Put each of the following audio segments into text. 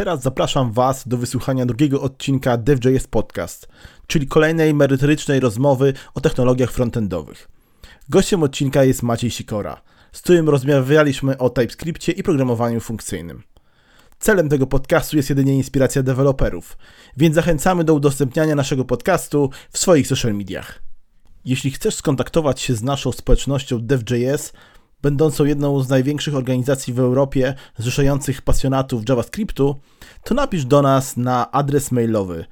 teraz zapraszam Was do wysłuchania drugiego odcinka Dev.js Podcast, czyli kolejnej merytorycznej rozmowy o technologiach frontendowych. Gościem odcinka jest Maciej Sikora, z którym rozmawialiśmy o TypeScriptie i programowaniu funkcyjnym. Celem tego podcastu jest jedynie inspiracja deweloperów, więc zachęcamy do udostępniania naszego podcastu w swoich social mediach. Jeśli chcesz skontaktować się z naszą społecznością Dev.js, będącą jedną z największych organizacji w Europie zrzeszających pasjonatów JavaScriptu, to napisz do nas na adres mailowy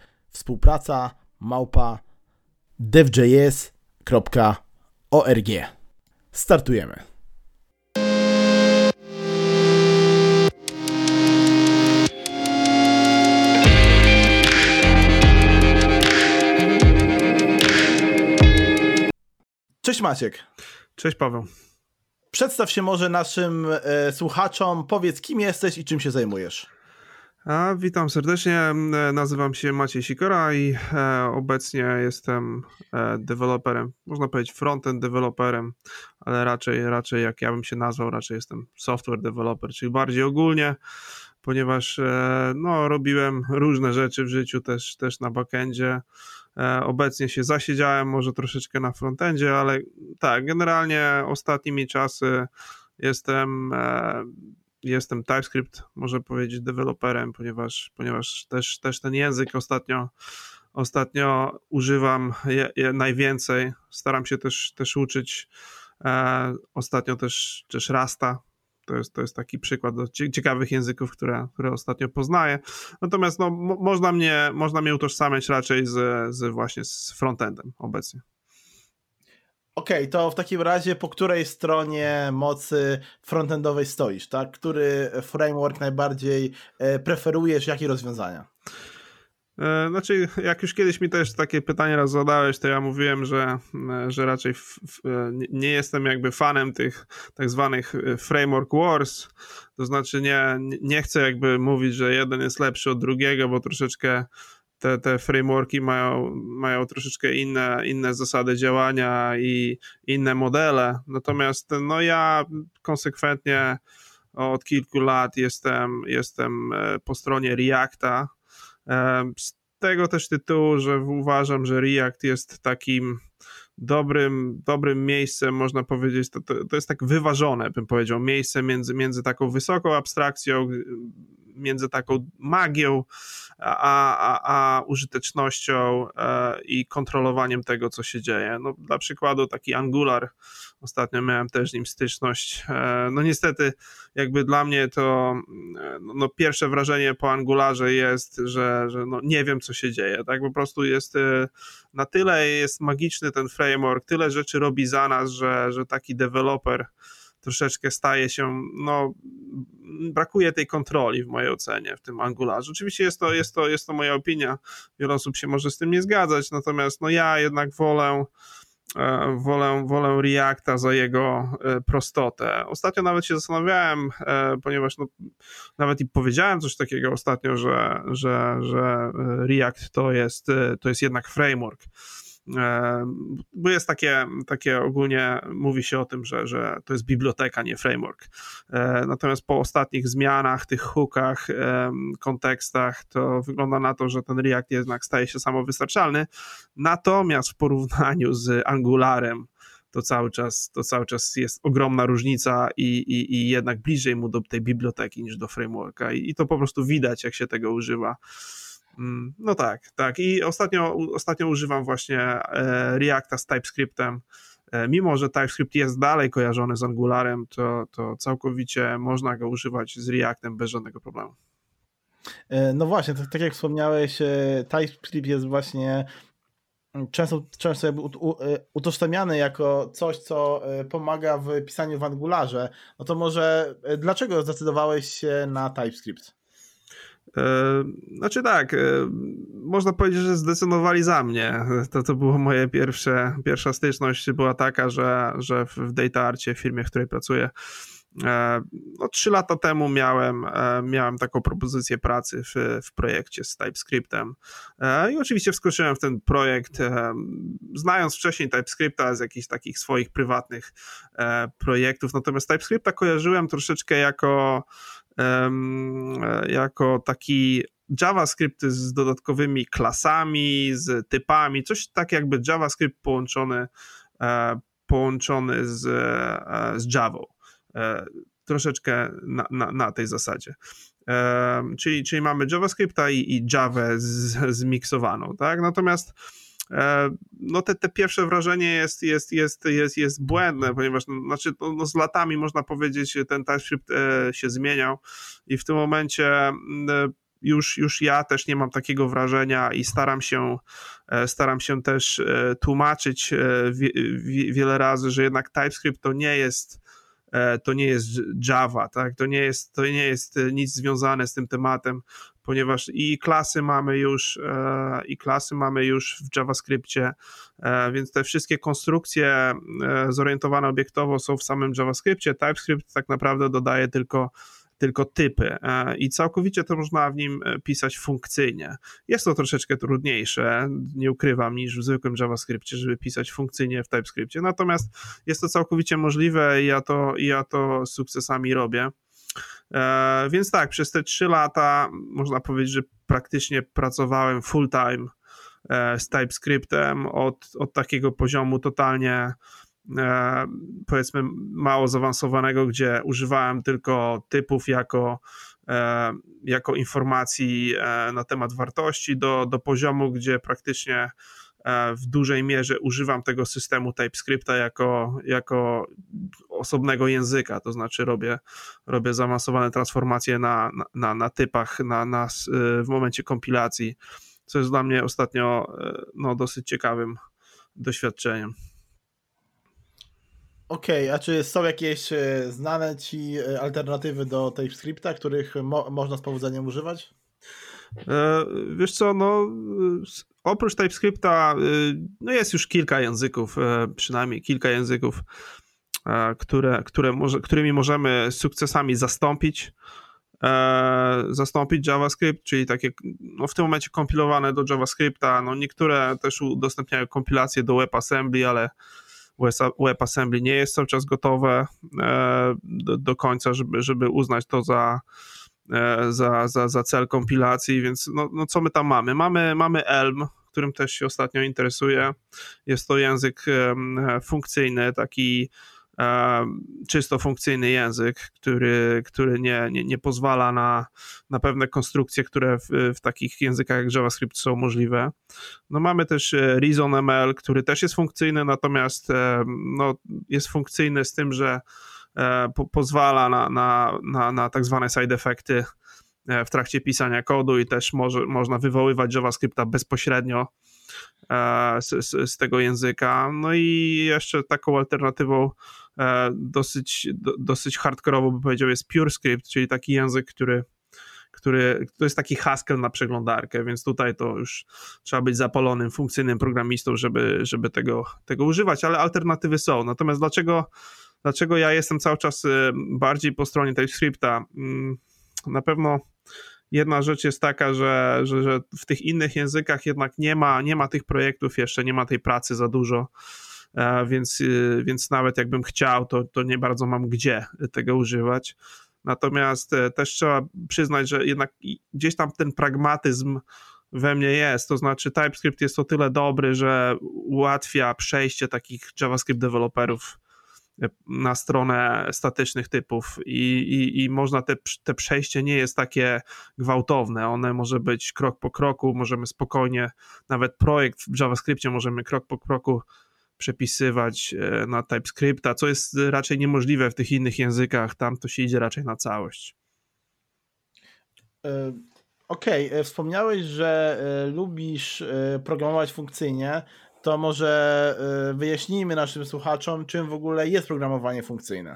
współpraca@devjs.org. Startujemy. Cześć Maciek. Cześć Paweł. Przedstaw się może naszym słuchaczom, powiedz kim jesteś i czym się zajmujesz. Witam serdecznie, nazywam się Maciej Sikora i obecnie jestem deweloperem, można powiedzieć frontend deweloperem, ale raczej jak ja bym się nazwał, raczej jestem software developer, czyli bardziej ogólnie, ponieważ robiłem różne rzeczy w życiu, też na backendzie. Obecnie się zasiedziałem może troszeczkę na frontendzie, ale tak, generalnie ostatnimi czasy jestem TypeScript, można powiedzieć, deweloperem, ponieważ też ten język ostatnio używam najwięcej. Staram się też uczyć ostatnio też Rasta. To jest taki przykład do ciekawych języków, które ostatnio poznaję. Natomiast można mnie utożsamiać raczej właśnie z frontendem obecnie. Okej, to w takim razie po której stronie mocy frontendowej stoisz, tak? Który framework najbardziej preferujesz, jakie rozwiązania? Znaczy, jak już kiedyś mi też takie pytanie raz zadałeś, to ja mówiłem, że raczej nie jestem jakby fanem tych tak zwanych framework wars, to znaczy nie chcę jakby mówić, że jeden jest lepszy od drugiego, bo troszeczkę te frameworki mają troszeczkę inne zasady działania i inne modele, natomiast ja konsekwentnie od kilku lat jestem po stronie Reacta, z tego też tytułu, że uważam, że React jest takim dobrym miejscem, można powiedzieć, to jest tak wyważone, bym powiedział, miejsce między taką wysoką abstrakcją, między taką magią, a użytecznością i kontrolowaniem tego, co się dzieje. No, dla przykładu taki Angular, ostatnio miałem też z nim styczność. No niestety jakby dla mnie to pierwsze wrażenie po Angularze jest, że nie wiem, co się dzieje. Tak po prostu jest na tyle jest magiczny ten framework, tyle rzeczy robi za nas, że taki deweloper troszeczkę staje się, brakuje tej kontroli w mojej ocenie w tym Angularze. Oczywiście jest to moja opinia, wiele osób się może z tym nie zgadzać, natomiast ja jednak wolę Reacta za jego prostotę. Ostatnio nawet się zastanawiałem, ponieważ nawet i powiedziałem coś takiego ostatnio, że React to jest jednak framework. Bo jest takie ogólnie mówi się o tym, że to jest biblioteka, nie framework. Natomiast po ostatnich zmianach, tych hookach, kontekstach, to wygląda na to, że ten React jednak staje się samowystarczalny. Natomiast w porównaniu z Angularem to cały czas jest ogromna różnica i jednak bliżej mu do tej biblioteki niż do frameworka. I to po prostu widać, jak się tego używa. No tak. I ostatnio używam właśnie Reacta z TypeScriptem. Mimo że TypeScript jest dalej kojarzony z Angularem, to całkowicie można go używać z Reactem bez żadnego problemu. No właśnie, tak jak wspomniałeś, TypeScript jest właśnie często jakby utożsamiany jako coś, co pomaga w pisaniu w Angularze. No to może dlaczego zdecydowałeś się na TypeScript? Znaczy tak, można powiedzieć, że zdecydowali za mnie. To była moja pierwsza styczność była taka, że w DataArcie, firmie, w której pracuję, 3 lata temu miałem taką propozycję pracy w projekcie z TypeScriptem i oczywiście wskoczyłem w ten projekt, znając wcześniej TypeScripta z jakichś takich swoich prywatnych projektów, natomiast TypeScripta kojarzyłem troszeczkę jako jako taki JavaScript z dodatkowymi klasami, z typami, coś tak jakby JavaScript połączony z Javą. Troszeczkę na tej zasadzie. Czyli mamy JavaScripta i Javę zmiksowaną, tak? Natomiast no te pierwsze wrażenie jest błędne, ponieważ z latami można powiedzieć, ten TypeScript się zmieniał i w tym momencie już ja też nie mam takiego wrażenia i staram się też tłumaczyć wiele razy, że jednak TypeScript to nie jest Java, tak? To nie jest nic związane z tym tematem, ponieważ i klasy mamy już w JavaScriptie, więc te wszystkie konstrukcje zorientowane obiektowo są w samym JavaScriptie. TypeScript tak naprawdę dodaje tylko typy i całkowicie to można w nim pisać funkcyjnie. Jest to troszeczkę trudniejsze, nie ukrywam, niż w zwykłym JavaScriptie, żeby pisać funkcyjnie w TypeScriptie, natomiast jest to całkowicie możliwe i ja to z sukcesami robię. Więc tak, przez te 3 lata można powiedzieć, że praktycznie pracowałem full time z TypeScriptem od takiego poziomu totalnie powiedzmy mało zaawansowanego, gdzie używałem tylko typów jako informacji na temat wartości do poziomu, gdzie praktycznie w dużej mierze używam tego systemu TypeScripta jako osobnego języka, to znaczy robię zaawansowane transformacje na typach w momencie kompilacji, co jest dla mnie ostatnio dosyć ciekawym doświadczeniem. Okej, a czy są jakieś znane ci alternatywy do TypeScripta, których można z powodzeniem używać? Wiesz co, oprócz TypeScripta jest już kilka języków, przynajmniej kilka języków, którymi możemy sukcesami zastąpić JavaScript, czyli takie w tym momencie kompilowane do JavaScripta. Niektóre też udostępniają kompilację do WebAssembly, ale WebAssembly nie jest cały czas gotowe do końca, żeby uznać to za cel kompilacji, więc co my tam mamy? Mamy Elm, którym też się ostatnio interesuję. Jest to język funkcyjny, taki czysto funkcyjny język, który nie pozwala na pewne konstrukcje, które w takich językach jak JavaScript są możliwe. Mamy też ReasonML, który też jest funkcyjny, natomiast jest funkcyjny z tym, że pozwala na tak zwane side effecty w trakcie pisania kodu i też można wywoływać JavaScripta bezpośrednio z tego języka. I jeszcze taką alternatywą dosyć hardkorowo bym powiedział jest PureScript, czyli taki język, który to jest taki Haskell na przeglądarkę, więc tutaj to już trzeba być zapalonym, funkcyjnym programistą, żeby tego używać, ale alternatywy są. Natomiast dlaczego ja jestem cały czas bardziej po stronie TypeScripta? Na pewno jedna rzecz jest taka, że w tych innych językach jednak nie ma tych projektów jeszcze, nie ma tej pracy za dużo, więc nawet jakbym chciał, to nie bardzo mam gdzie tego używać. Natomiast też trzeba przyznać, że jednak gdzieś tam ten pragmatyzm we mnie jest, to znaczy TypeScript jest o tyle dobry, że ułatwia przejście takich JavaScript deweloperów na stronę statycznych typów i można te przejście nie jest takie gwałtowne, one może być krok po kroku, możemy spokojnie, nawet projekt w JavaScriptie możemy krok po kroku przepisywać na TypeScripta, co jest raczej niemożliwe w tych innych językach, tam to się idzie raczej na całość. Okej, wspomniałeś, że lubisz programować funkcyjnie, to może wyjaśnijmy naszym słuchaczom, czym w ogóle jest programowanie funkcyjne.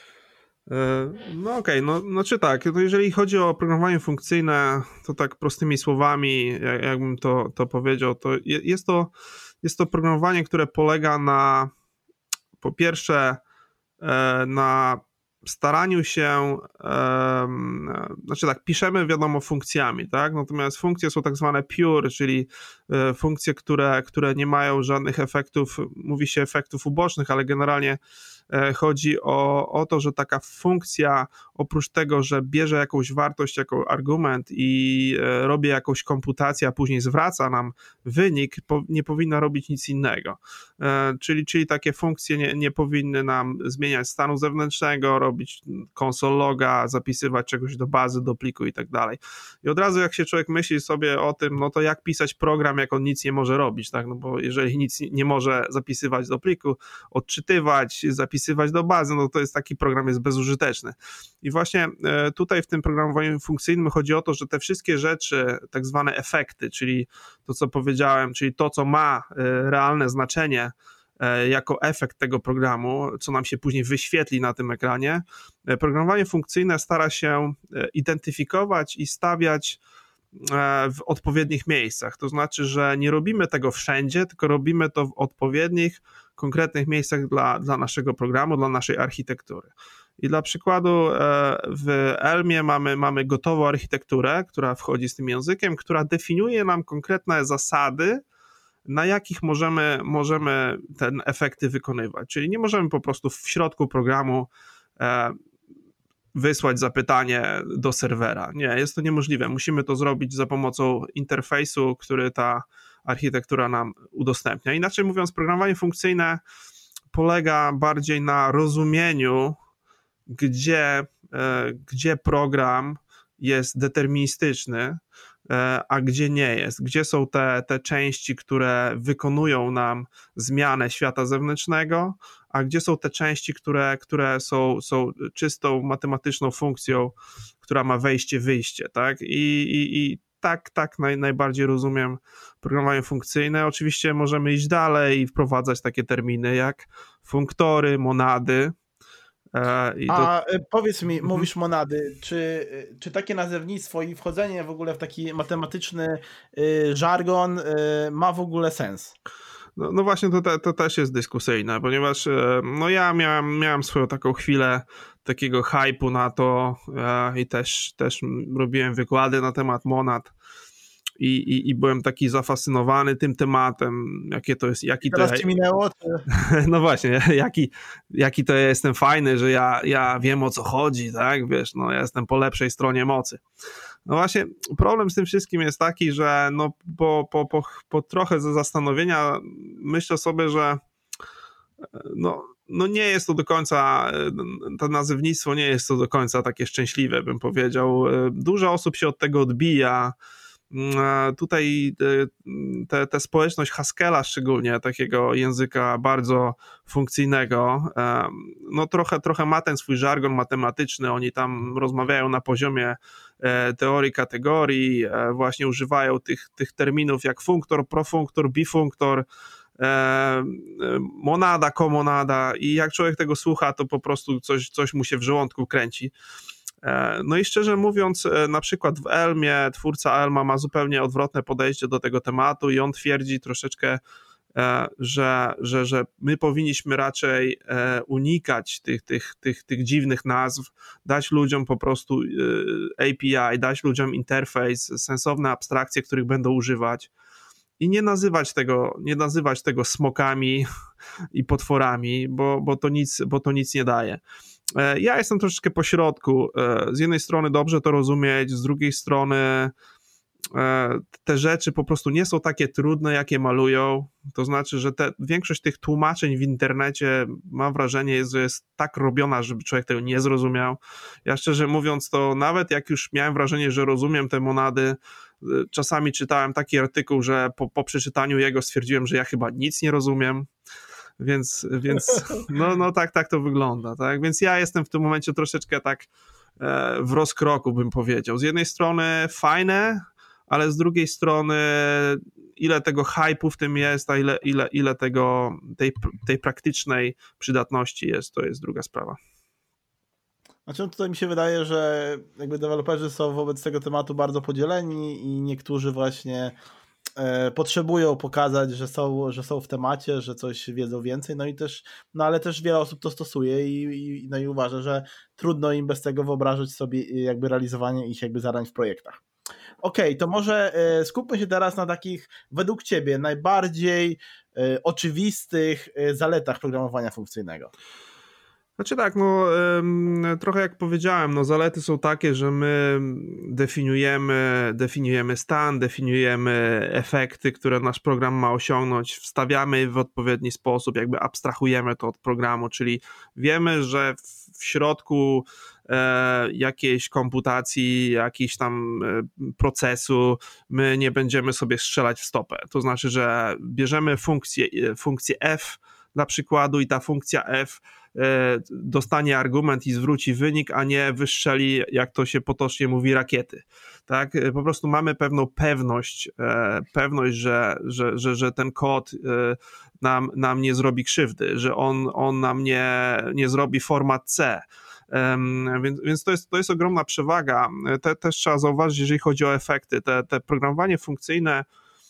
Znaczy tak, jeżeli chodzi o programowanie funkcyjne, to tak prostymi słowami, jakbym to powiedział, to jest to programowanie, które polega po pierwsze na staraniu się, piszemy wiadomo funkcjami, tak? Natomiast funkcje są tak zwane pure, czyli funkcje, które nie mają żadnych efektów, mówi się efektów ubocznych, ale generalnie chodzi o to, że taka funkcja oprócz tego, że bierze jakąś wartość jako argument i robi jakąś komputację, a później zwraca nam wynik, nie powinna robić nic innego. Czyli takie funkcje nie powinny nam zmieniać stanu zewnętrznego, robić console loga, zapisywać czegoś do bazy, do pliku i tak dalej. I od razu jak się człowiek myśli sobie o tym, no to jak pisać program, jak on nic nie może robić, tak? No bo jeżeli nic nie może zapisywać do pliku, odczytywać, zapisywać do bazy, no to jest taki program jest bezużyteczny. I właśnie tutaj w tym programowaniu funkcyjnym chodzi o to, że te wszystkie rzeczy, tak zwane efekty, czyli to, co powiedziałem, czyli to, co ma realne znaczenie jako efekt tego programu, co nam się później wyświetli na tym ekranie, programowanie funkcyjne stara się identyfikować i stawiać w odpowiednich miejscach. To znaczy, że nie robimy tego wszędzie, tylko robimy to w odpowiednich, konkretnych miejscach dla naszego programu, dla naszej architektury. I dla przykładu w Elmie mamy gotową architekturę, która wchodzi z tym językiem, która definiuje nam konkretne zasady, na jakich możemy te efekty wykonywać. Czyli nie możemy po prostu w środku programu wysłać zapytanie do serwera. Nie, jest to niemożliwe. Musimy to zrobić za pomocą interfejsu, który ta architektura nam udostępnia. Inaczej mówiąc, programowanie funkcyjne polega bardziej na rozumieniu, gdzie program jest deterministyczny, a gdzie nie jest. Gdzie są te części, które wykonują nam zmianę świata zewnętrznego, a gdzie są te części, które są czystą matematyczną funkcją, która ma wejście, wyjście, tak? I tak najbardziej rozumiem programowanie funkcyjne. Oczywiście możemy iść dalej i wprowadzać takie terminy jak funktory, monady. Powiedz mi, mówisz monady, czy takie nazewnictwo i wchodzenie w ogóle w taki matematyczny żargon ma w ogóle sens? No właśnie to też jest dyskusyjne, ponieważ no ja miałem swoją taką chwilę takiego hype'u na to i też robiłem wykłady na temat monad i byłem taki zafascynowany tym tematem, jakie to jest... Teraz ci minęło? No właśnie, jaki to ja jestem fajny, że ja wiem, o co chodzi, tak, wiesz, no ja jestem po lepszej stronie mocy. No właśnie, problem z tym wszystkim jest taki, że no po trochę zastanowienia myślę sobie, że no nie jest to do końca, to nazewnictwo nie jest to do końca takie szczęśliwe, bym powiedział. Dużo osób się od tego odbija. Tutaj ta społeczność Haskella szczególnie, takiego języka bardzo funkcyjnego, no trochę ma ten swój żargon matematyczny, oni tam rozmawiają na poziomie teorii kategorii, właśnie używają tych terminów jak funktor, profunktor, bifunktor, monada, komonada i jak człowiek tego słucha, to po prostu coś mu się w żołądku kręci. No i szczerze mówiąc, na przykład w Elmie twórca Elma ma zupełnie odwrotne podejście do tego tematu i on twierdzi troszeczkę, że my powinniśmy raczej unikać tych dziwnych nazw, dać ludziom po prostu API, dać ludziom interfejs, sensowne abstrakcje, których będą używać i nie nazywać tego smokami i potworami, bo to nic nie daje. Ja jestem troszeczkę po środku. Z jednej strony dobrze to rozumieć, z drugiej strony te rzeczy po prostu nie są takie trudne, jakie malują. To znaczy, że większość tych tłumaczeń w internecie, mam wrażenie, że jest tak robiona, żeby człowiek tego nie zrozumiał. Ja szczerze mówiąc, to nawet jak już miałem wrażenie, że rozumiem te monady, czasami czytałem taki artykuł, że po przeczytaniu jego stwierdziłem, że ja chyba nic nie rozumiem. Więc no tak to wygląda, tak? Więc ja jestem w tym momencie troszeczkę tak w rozkroku, bym powiedział. Z jednej strony fajne, ale z drugiej strony ile tego hype'u w tym jest, a ile tej praktycznej przydatności jest, to jest druga sprawa. Znaczy tutaj mi się wydaje, że jakby deweloperzy są wobec tego tematu bardzo podzieleni i niektórzy właśnie potrzebują pokazać, że są w temacie, że coś wiedzą więcej, ale też wiele osób to stosuje i uważa, że trudno im bez tego wyobrażać sobie jakby realizowanie ich jakby zadań w projektach. Okej, to może skupmy się teraz na takich według ciebie najbardziej oczywistych zaletach programowania funkcyjnego. Znaczy tak, no trochę jak powiedziałem, no zalety są takie, że my definiujemy stan, definiujemy efekty, które nasz program ma osiągnąć, wstawiamy w odpowiedni sposób, jakby abstrahujemy to od programu, czyli wiemy, że w środku jakiejś komputacji, jakiejś tam procesu, my nie będziemy sobie strzelać w stopę. To znaczy, że bierzemy funkcję f dla przykładu i ta funkcja f dostanie argument i zwróci wynik, a nie wystrzeli, jak to się potocznie mówi, rakiety. Tak? Po prostu mamy pewną pewność, że ten kod nam nie zrobi krzywdy, że on nam nie zrobi format C. Więc to jest ogromna przewaga. Też trzeba zauważyć, jeżeli chodzi o efekty. Te programowanie funkcyjne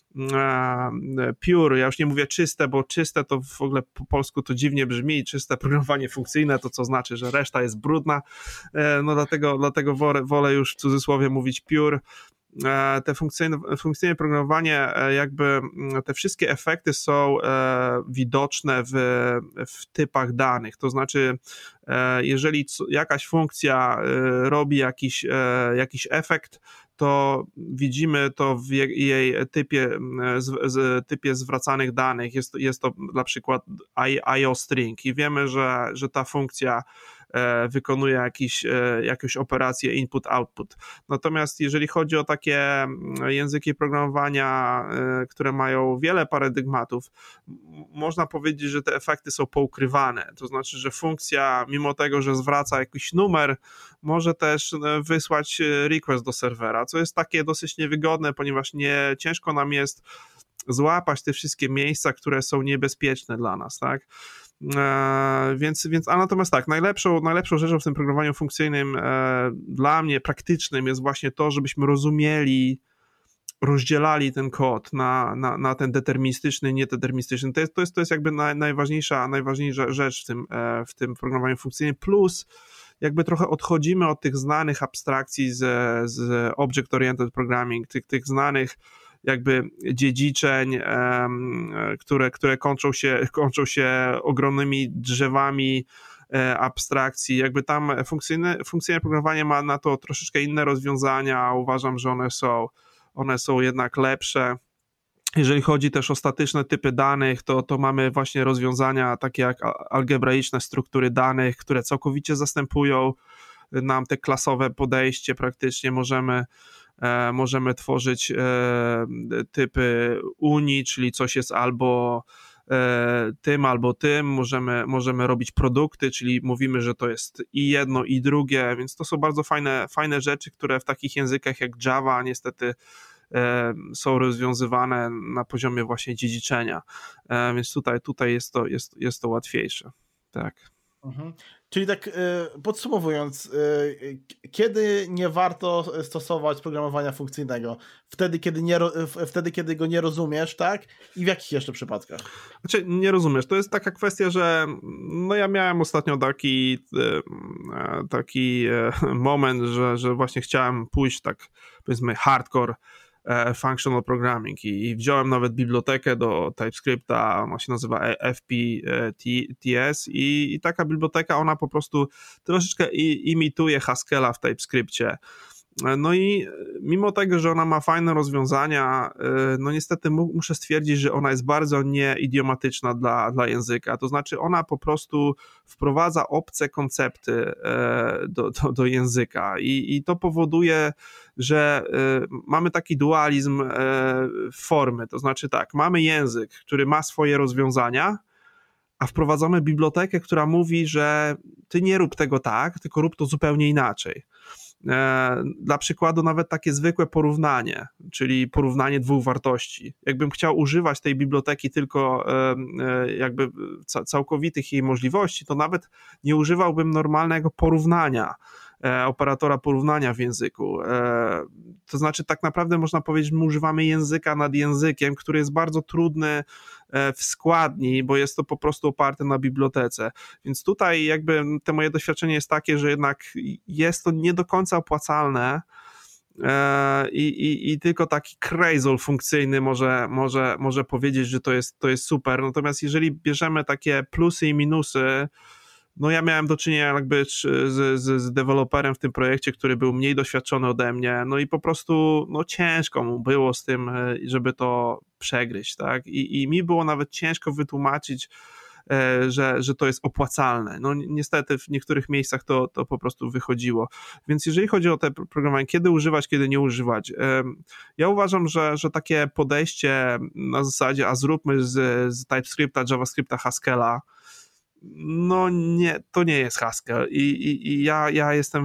pure, ja już nie mówię czyste, bo czyste to w ogóle po polsku to dziwnie brzmi, czyste programowanie funkcyjne, to co znaczy, że reszta jest brudna, no dlatego wolę już w cudzysłowie mówić pure. Te funkcyjne programowanie, jakby te wszystkie efekty są widoczne w typach danych, to znaczy jeżeli jakaś funkcja robi jakiś efekt, to widzimy to w jej typie zwracanych danych, jest to na przykład IOString i wiemy, że ta funkcja wykonuje jakąś operację input-output. Natomiast jeżeli chodzi o takie języki programowania, które mają wiele paradygmatów, można powiedzieć, że te efekty są poukrywane. To znaczy, że funkcja, mimo tego, że zwraca jakiś numer, może też wysłać request do serwera, co jest takie dosyć niewygodne, ponieważ ciężko nam jest złapać te wszystkie miejsca, które są niebezpieczne dla nas, tak? Natomiast tak, najlepszą rzeczą w tym programowaniu funkcyjnym dla mnie praktycznym jest właśnie to, żebyśmy rozdzielali ten kod na ten deterministyczny, niedeterministyczny. To jest jakby najważniejsza rzecz w tym programowaniu funkcyjnym, plus jakby trochę odchodzimy od tych znanych abstrakcji z Object-Oriented Programming, tych znanych jakby dziedziczeń, które kończą się ogromnymi drzewami abstrakcji. Jakby tam funkcyjne programowanie ma na to troszeczkę inne rozwiązania. Uważam, że one są jednak lepsze. Jeżeli chodzi też o statyczne typy danych, to mamy właśnie rozwiązania takie jak algebraiczne struktury danych, które całkowicie zastępują nam te klasowe podejście. Praktycznie możemy tworzyć typy unii, czyli coś jest albo tym, możemy robić produkty, czyli mówimy, że to jest i jedno, i drugie, więc to są bardzo fajne rzeczy, które w takich językach jak Java niestety są rozwiązywane na poziomie właśnie dziedziczenia, więc tutaj jest to łatwiejsze. Tak. Mhm. Czyli tak podsumowując, kiedy nie warto stosować programowania funkcyjnego? Wtedy, kiedy go nie rozumiesz, tak? I w jakich jeszcze przypadkach? Znaczy, nie rozumiesz. To jest taka kwestia, że no ja miałem ostatnio taki moment, że właśnie chciałem pójść tak, powiedzmy, hardcore functional programming i wziąłem nawet bibliotekę do TypeScripta, ona się nazywa FPTS i taka biblioteka, ona po prostu troszeczkę imituje Haskella w TypeScripcie. No i mimo tego, że ona ma fajne rozwiązania, no niestety muszę stwierdzić, że ona jest bardzo nieidiomatyczna dla języka, to znaczy ona po prostu wprowadza obce koncepty do języka i to powoduje, że mamy taki dualizm formy, to znaczy tak, mamy język, który ma swoje rozwiązania, a wprowadzamy bibliotekę, która mówi, że ty nie rób tego tak, tylko rób to zupełnie inaczej. Dla przykładu nawet takie zwykłe porównanie, czyli porównanie dwóch wartości. Jakbym chciał używać tej biblioteki tylko jakby całkowitych jej możliwości, to nawet nie używałbym normalnego porównania, operatora porównania w języku. To znaczy tak naprawdę można powiedzieć, że my używamy języka nad językiem, który jest bardzo trudny w składni, bo jest to po prostu oparte na bibliotece. Więc tutaj jakby to moje doświadczenie jest takie, że jednak jest to nie do końca opłacalne i tylko taki crazol funkcyjny może powiedzieć, że to jest super. Natomiast jeżeli bierzemy takie plusy i minusy, no ja miałem do czynienia jakby z deweloperem w tym projekcie, który był mniej doświadczony ode mnie, no i po prostu no ciężko mu było z tym, żeby to przegryźć, tak? I mi było nawet ciężko wytłumaczyć, że to jest opłacalne. No niestety w niektórych miejscach to po prostu wychodziło. Więc jeżeli chodzi o te programowanie, kiedy używać, kiedy nie używać, ja uważam, że takie podejście na zasadzie, a zróbmy z TypeScripta, JavaScripta, Haskella, no nie, to nie jest Haskell i ja jestem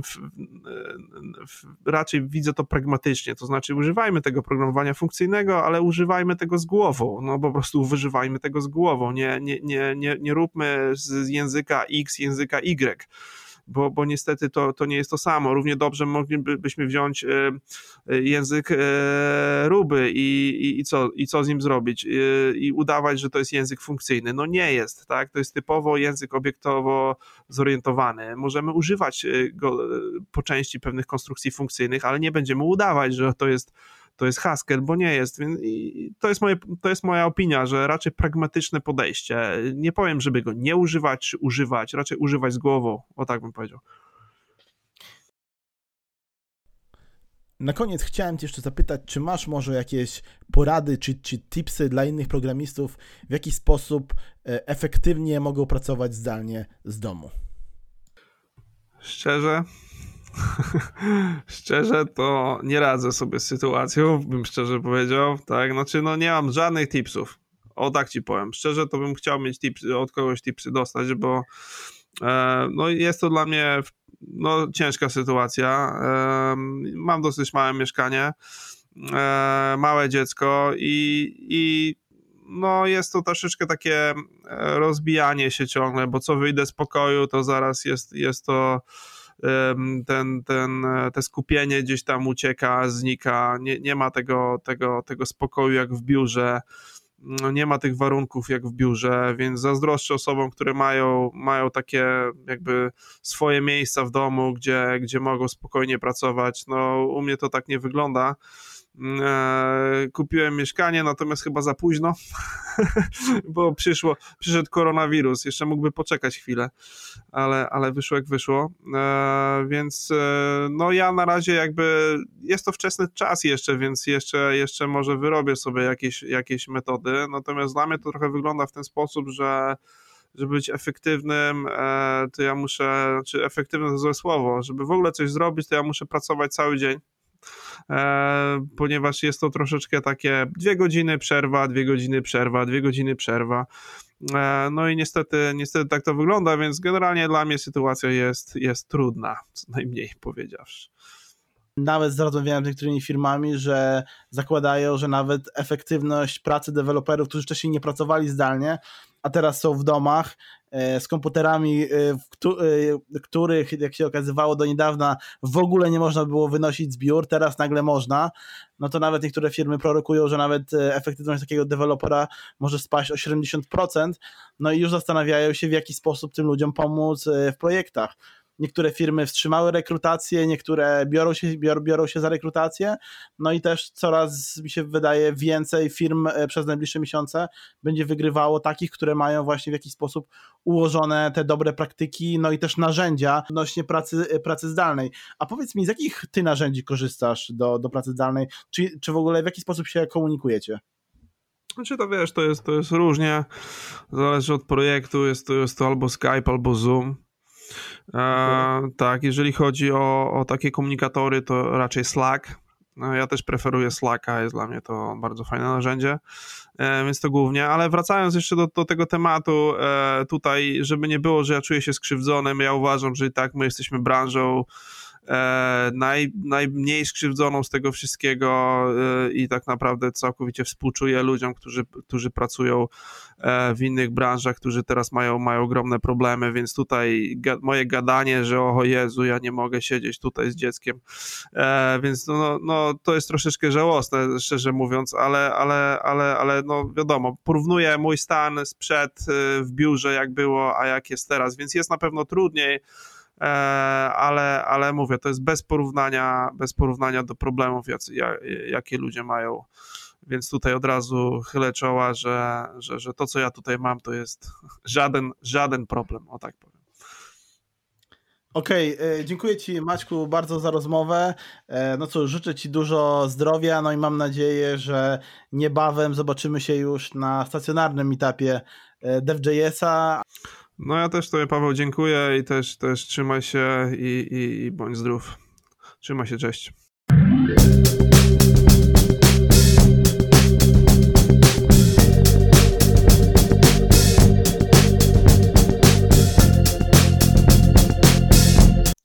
raczej widzę to pragmatycznie, to znaczy używajmy tego programowania funkcyjnego, ale używajmy tego z głową, no po prostu używajmy tego z głową, nie róbmy z języka X języka Y, bo niestety to nie jest to samo. Równie dobrze moglibyśmy wziąć język Ruby i co z nim zrobić? I udawać, że to jest język funkcyjny. No nie jest, tak? To jest typowo język obiektowo zorientowany. Możemy używać go po części pewnych konstrukcji funkcyjnych, ale nie będziemy udawać, że to jest Haskell, bo nie jest. I to jest moja opinia, że raczej pragmatyczne podejście. Nie powiem, żeby go nie używać czy używać, raczej używać z głową, o tak bym powiedział. Na koniec chciałem Cię jeszcze zapytać, czy masz może jakieś porady czy tipsy dla innych programistów, w jaki sposób efektywnie mogą pracować zdalnie z domu? Szczerze to nie radzę sobie z sytuacją, bym szczerze powiedział, tak, znaczy no nie mam żadnych tipsów, o tak ci powiem, szczerze to bym chciał mieć tipsy, od kogoś tipsy dostać, bo no jest to dla mnie no ciężka sytuacja, mam dosyć małe mieszkanie, małe dziecko i no jest to troszeczkę takie rozbijanie się ciągle, bo co wyjdę z pokoju, to zaraz jest to te skupienie gdzieś tam ucieka, znika, nie ma tego spokoju jak w biurze, nie ma tych warunków jak w biurze, więc zazdroszczę osobom, które mają takie jakby swoje miejsca w domu, gdzie mogą spokojnie pracować. No u mnie to tak nie wygląda. Kupiłem mieszkanie, natomiast chyba za późno, bo przyszedł koronawirus, jeszcze mógłby poczekać chwilę, ale wyszło jak wyszło, więc no ja na razie jakby, jest to wczesny czas jeszcze, więc jeszcze może wyrobię sobie jakieś metody, natomiast dla mnie to trochę wygląda w ten sposób, że żeby być efektywnym, to ja muszę, czy efektywne to złe słowo, żeby w ogóle coś zrobić, to ja muszę pracować cały dzień, ponieważ jest to troszeczkę takie 2 godziny przerwa, 2 godziny przerwa, 2 godziny przerwa. No i niestety tak to wygląda, więc generalnie dla mnie sytuacja jest trudna, co najmniej powiedziawszy. Nawet rozmawiałem z niektórymi firmami, że zakładają, że nawet efektywność pracy deweloperów, którzy wcześniej nie pracowali zdalnie, a teraz są w domach z komputerami, których, jak się okazywało do niedawna, w ogóle nie można było wynosić z biur, teraz nagle można, no to nawet niektóre firmy prorokują, że nawet efektywność takiego dewelopera może spaść o 70%, no i już zastanawiają się, w jaki sposób tym ludziom pomóc w projektach. Niektóre firmy wstrzymały rekrutację, niektóre biorą się za rekrutację, no i też coraz, mi się wydaje, więcej firm przez najbliższe miesiące będzie wygrywało takich, które mają właśnie w jakiś sposób ułożone te dobre praktyki, no i też narzędzia odnośnie pracy zdalnej. A powiedz mi, z jakich ty narzędzi korzystasz do pracy zdalnej? Czy w ogóle w jaki sposób się komunikujecie? Znaczy to wiesz, to jest różnie, zależy od projektu, jest to albo Skype, albo Zoom. Tak, jeżeli chodzi o takie komunikatory, to raczej Slack. Ja też preferuję Slacka, jest dla mnie to bardzo fajne narzędzie, więc to głównie, ale wracając jeszcze do tego tematu, tutaj, żeby nie było, że ja czuję się skrzywdzonym, ja uważam, że i tak my jesteśmy branżą najmniej skrzywdzoną z tego wszystkiego i tak naprawdę całkowicie współczuję ludziom, którzy pracują w innych branżach, którzy teraz mają ogromne problemy, więc tutaj moje gadanie, że o Jezu, ja nie mogę siedzieć tutaj z dzieckiem, więc no to jest troszeczkę żałosne, szczerze mówiąc, ale no wiadomo, porównuję mój stan sprzed w biurze, jak było, a jak jest teraz, więc jest na pewno trudniej, ale mówię, to jest bez porównania do problemów, jakie ludzie mają, więc tutaj od razu chylę czoła, że to, co ja tutaj mam, to jest żaden problem, o tak powiem. Okej, dziękuję Ci, Maćku, bardzo za rozmowę. No cóż, życzę Ci dużo zdrowia, no i mam nadzieję, że niebawem zobaczymy się już na stacjonarnym meetupie Dev.jsa. No ja też Tobie, Paweł, dziękuję i też trzymaj się i bądź zdrów. Trzymaj się, cześć.